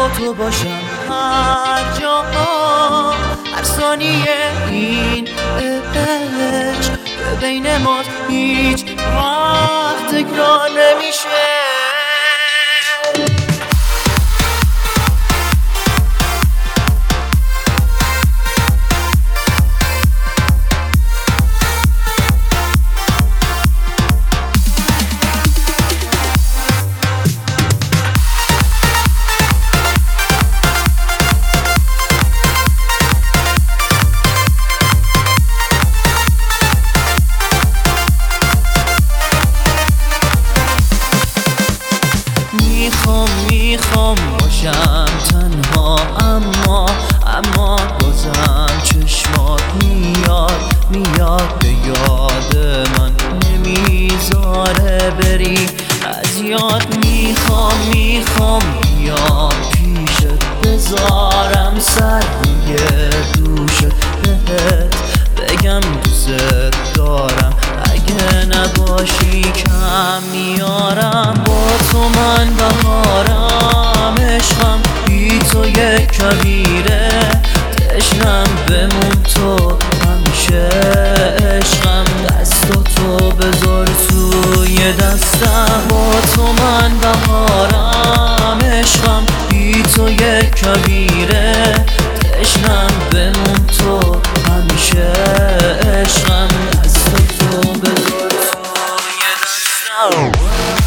با تو باشم هر جا، هر ثانیه این عشق که بین ماست هیچ وقت تکرار نمیشه. میخوام باشم تنها، اما بازم چشمات میاد به یاد من، نمیذاره بری از یاد. میخوام بیام پیشت، بذارم سر روی دوشت، بهت بگم دوست دارم، اگه نباشی کم میارم. با تو من بهارم، عشقم بی تو یک کبیره، تشنم بمون تو همیشه عشقم، دستاتو بذار توی دستم. با تو من بهارم، عشقم بی تو یک کبیره، تشنم بمون تو همیشه عشقم، دستاتو بذار توی دستم.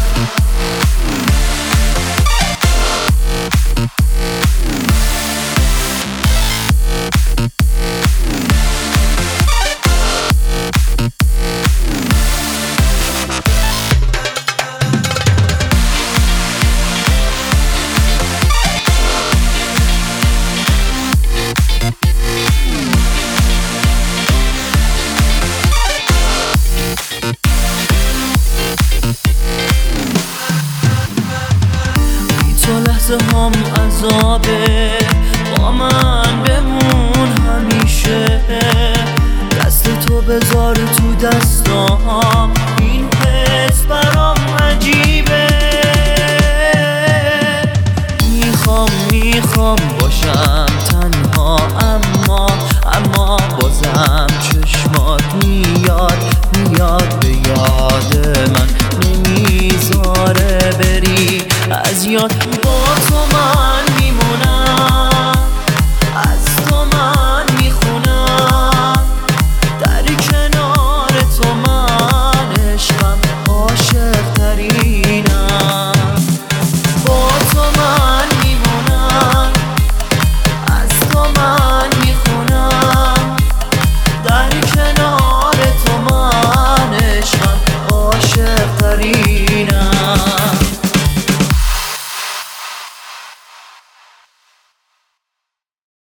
هم عذابه، با من بمون همیشه، دست تو بذار تو دستام، این حس برام عجیبه. میخوام باشم تنها، اما بازم چشمات میاد به یاد من، نمیذاره بری از یاد.